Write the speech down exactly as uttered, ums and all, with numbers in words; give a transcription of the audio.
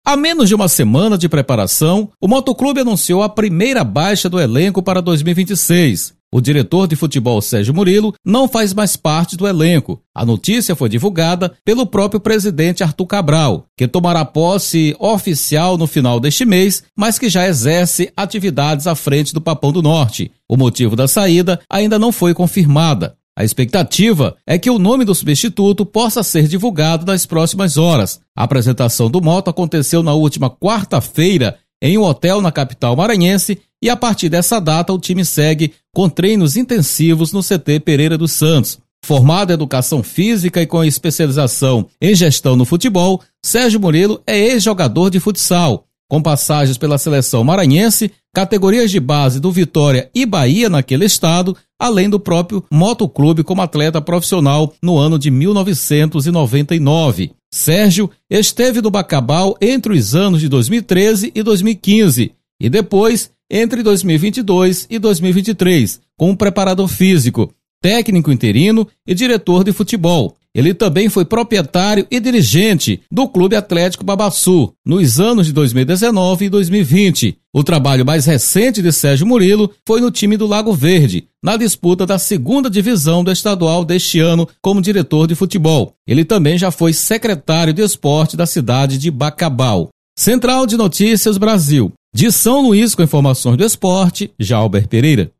Há menos de uma semana de preparação, o Motoclube anunciou a primeira baixa do elenco para dois mil e vinte e seis. O diretor de futebol Sérgio Murilo não faz mais parte do elenco. A notícia foi divulgada pelo próprio presidente Arthur Cabral, que tomará posse oficial no final deste mês, mas que já exerce atividades à frente do Papão do Norte. O motivo da saída ainda não foi confirmada. A expectativa é que o nome do substituto possa ser divulgado nas próximas horas. A apresentação do Moto aconteceu na última quarta-feira em um hotel na capital maranhense e a partir dessa data o time segue com treinos intensivos no C T Pereira dos Santos. Formado em educação física e com especialização em gestão no futebol, Sérgio Murilo é ex-jogador de futsal, com passagens pela seleção maranhense, categorias de base do Vitória e Bahia naquele estado, além do próprio Motoclube como atleta profissional no ano de mil novecentos e noventa e nove. Sérgio esteve no Bacabal entre os anos de dois mil e treze e dois mil e quinze e depois entre dois mil e vinte e dois e dois mil e vinte e três, como preparador físico, técnico interino e diretor de futebol. Ele também foi proprietário e dirigente do Clube Atlético Babaçu nos anos de dois mil e dezenove e dois mil e vinte. O trabalho mais recente de Sérgio Murilo foi no time do Lago Verde, na disputa da segunda divisão do estadual deste ano como diretor de futebol. Ele também já foi secretário de esporte da cidade de Bacabal. Central de Notícias Brasil. De São Luís com informações do esporte, Jalber Pereira.